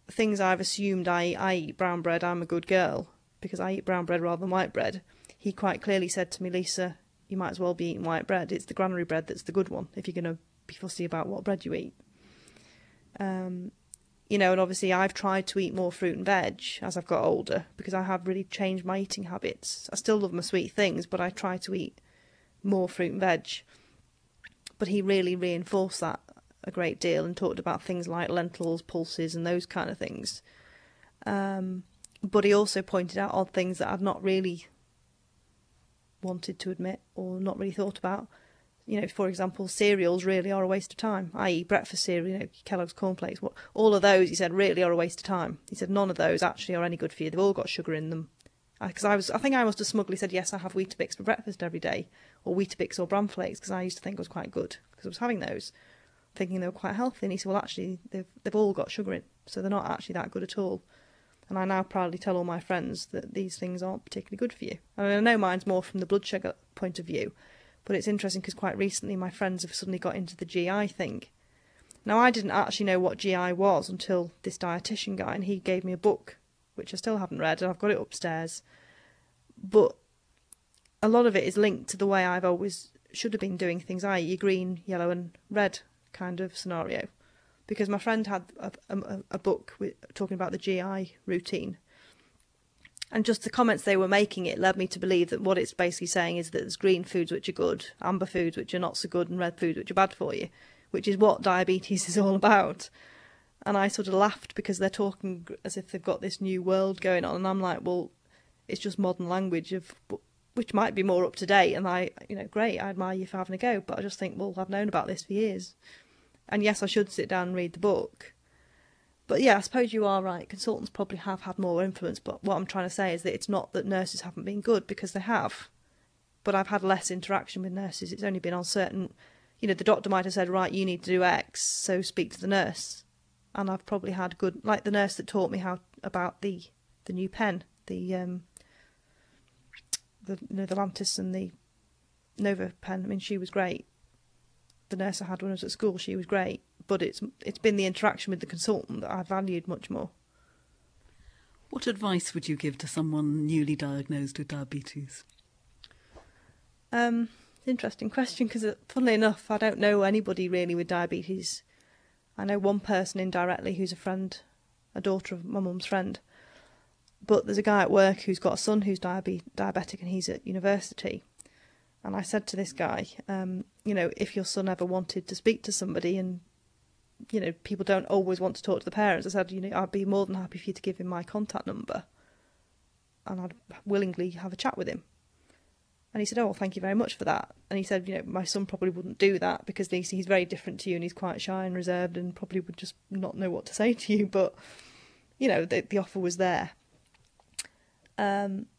things I've assumed I eat brown bread, I'm a good girl, because I eat brown bread rather than white bread, he quite clearly said to me, Lisa, you might as well be eating white bread. It's the granary bread that's the good one, if you're going to be fussy about what bread you eat. You know, and obviously I've tried to eat more fruit and veg as I've got older, because I have really changed my eating habits. I still love my sweet things, but I try to eat more fruit and veg. But he really reinforced that a great deal and talked about things like lentils, pulses and those kind of things. But he also pointed out odd things that I'd not really wanted to admit or not really thought about. You know, for example, cereals really are a waste of time, i.e. breakfast cereal, you know, Kellogg's cornflakes, all of those, he said, really are a waste of time. He said none of those actually are any good for you. They've all got sugar in them. Because I think I must have smugly said, yes, I have Weetabix for breakfast every day, or Weetabix or bran flakes, because I used to think it was quite good, because I was having those, thinking they were quite healthy. And he said, well, actually, they've all got sugar in, so they're not actually that good at all. And I now proudly tell all my friends that these things aren't particularly good for you. I mean, I know mine's more from the blood sugar point of view, but it's interesting because quite recently my friends have suddenly got into the GI thing. Now, I didn't actually know what GI was until this dietitian guy, and he gave me a book, which I still haven't read, and I've got it upstairs. But a lot of it is linked to the way I've always should have been doing things, i.e. green, yellow and red kind of scenario. Because my friend had a book talking about the GI routine. And just the comments they were making, it led me to believe that what it's basically saying is that there's green foods which are good, amber foods which are not so good, and red foods which are bad for you, which is what diabetes is all about. And I sort of laughed because they're talking as if they've got this new world going on, and I'm like, well, it's just modern language which might be more up to date, and great, I admire you for having a go, but I just think, well, I've known about this for years. And yes, I should sit down and read the book. But yeah, I suppose you are right. Consultants probably have had more influence, but what I'm trying to say is that it's not that nurses haven't been good, because they have. But I've had less interaction with nurses. It's only been on certain, the doctor might have said, right, you need to do X, so speak to the nurse. And I've probably had good, like the nurse that taught me about the new pen, the Lantus and the Nova pen. I mean, she was great. The nurse I had when I was at school, she was great. But it's been the interaction with the consultant that I valued much more. What advice would you give to someone newly diagnosed with diabetes? Interesting question, because funnily enough, I don't know anybody really with diabetes. I know one person indirectly who's a daughter of my mum's friend. But there's a guy at work who's got a son who's diabetic, and he's at university. And I said to this guy, if your son ever wanted to speak to somebody, and people don't always want to talk to the parents, I said, I'd be more than happy for you to give him my contact number, and I'd willingly have a chat with him. And he said, oh, well, thank you very much for that. And he said, my son probably wouldn't do that because he's very different to you, and he's quite shy and reserved, and probably would just not know what to say to you. But the offer was there. And